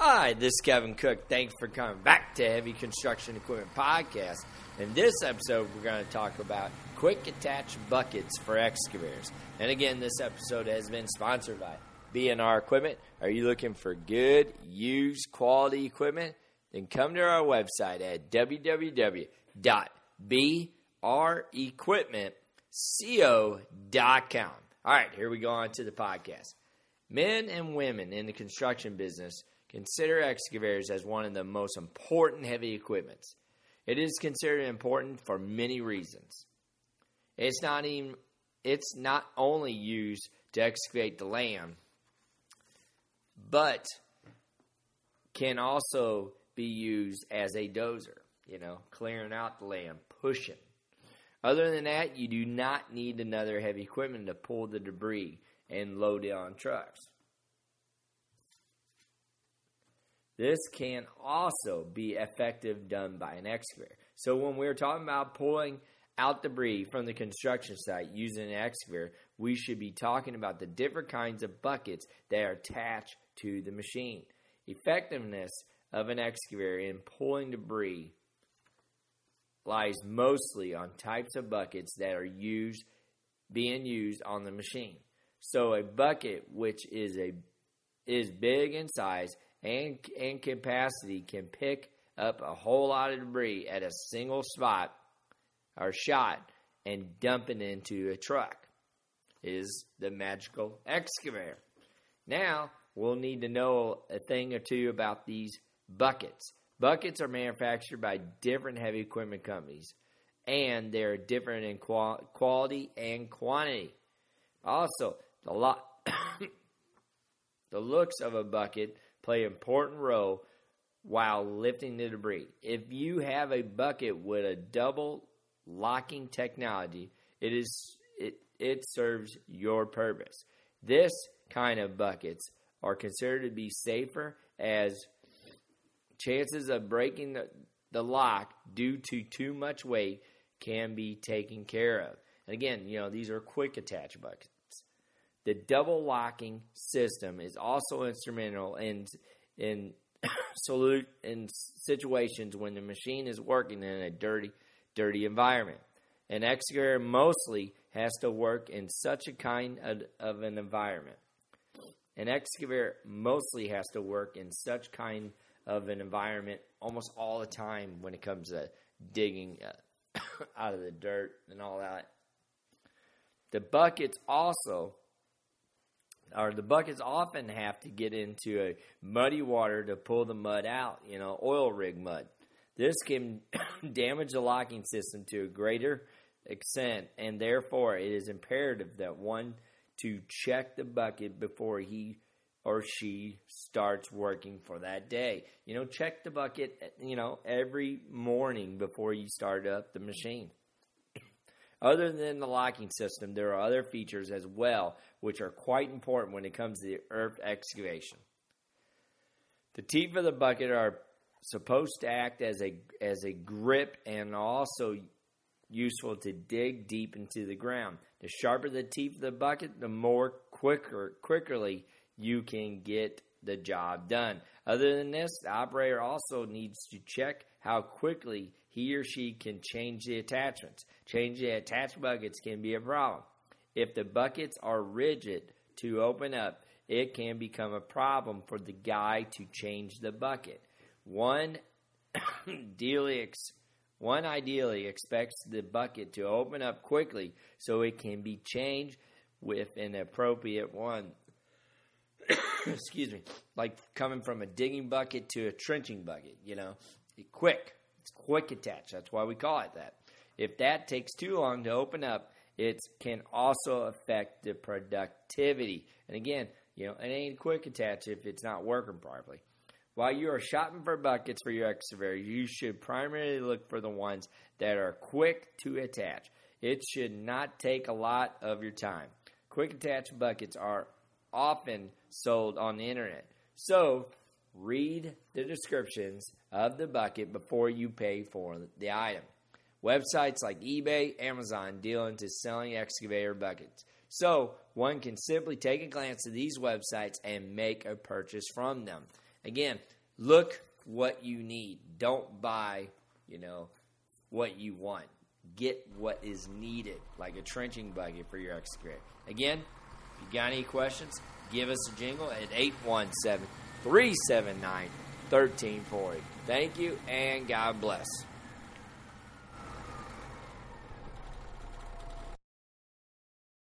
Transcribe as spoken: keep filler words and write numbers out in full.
Hi, this is Kevin Cook. Thanks for coming back to Heavy Construction Equipment Podcast. In this episode, we're going to talk about quick attach buckets for excavators. And again, this episode has been sponsored by B and R Equipment. Are you looking for good, used, quality equipment? Then come to our website at w w w dot b r equipment co dot com. All right, here we go on to the podcast. Men and women in the construction business consider excavators as one of the most important heavy equipments. It is considered important for many reasons. It's not even it's not only used to excavate the land, but can also be used as a dozer, you know, clearing out the land, pushing. Other than that, you do not need another heavy equipment to pull the debris and load it on trucks. This can also be effective done by an excavator. So when we're talking about pulling out debris from the construction site using an excavator, we should be talking about the different kinds of buckets that are attached to the machine. Effectiveness of an excavator in pulling debris lies mostly on types of buckets that are used, being used on the machine. So a bucket which is a is big in size and, and capacity can pick up a whole lot of debris at a single spot or shot and dump it into a truck is the magical excavator. Now, we'll need to know a thing or two about these buckets. Buckets are manufactured by different heavy equipment companies, and they're different in qual- quality and quantity. Also, the, lo- the looks of a bucket play an important role while lifting the debris. If you have a bucket with a double locking technology, it is it, it serves your purpose. This kind of buckets are considered to be safer as chances of breaking the, the lock due to too much weight can be taken care of. And again, you know, these are quick attach buckets. The double locking system is also instrumental in in, salute, in situations when the machine is working in a dirty, dirty environment. An excavator mostly has to work in such a kind of, of an environment. An excavator mostly has to work in such kind of an environment almost all the time when it comes to digging uh, out of the dirt and all that. The buckets also, or the buckets often have to get into a muddy water to pull the mud out, you know, oil rig mud. This can damage the locking system to a greater extent, and therefore it is imperative that one to check the bucket before he or she starts working for that day. You know, check the bucket, you know, every morning before you start up the machine. Other than the locking system, there are other features as well, which are quite important when it comes to the earth excavation. The teeth of the bucket are supposed to act as a as a grip and also useful to dig deep into the ground. The sharper the teeth of the bucket, the more quicker quickly you can get the job done. Other than this, the operator also needs to check how quickly he or she can change the attachments. Changing the attached buckets can be a problem. If the buckets are rigid to open up, it can become a problem for the guy to change the bucket. One ideally, ex- one ideally expects the bucket to open up quickly so it can be changed with an appropriate one. Excuse me, like coming from a digging bucket to a trenching bucket, you know, quick. It's quick attach. That's why we call it that. If that takes too long to open up, it can also affect the productivity. And again, you know, it ain't a quick attach if it's not working properly. While you are shopping for buckets for your excavator, you should primarily look for the ones that are quick to attach. It should not take a lot of your time. Quick attach buckets are often sold on the internet. So, read the descriptions of the bucket before you pay for the item. Websites like eBay, Amazon deal into selling excavator buckets. So, one can simply take a glance at these websites and make a purchase from them. Again, look what you need. Don't buy, you know, what you want. Get what is needed, like a trenching bucket for your excavator. Again, if you got any questions, give us a jingle at eight one seven, three seven nine, one three four zero. Thank you, and God bless.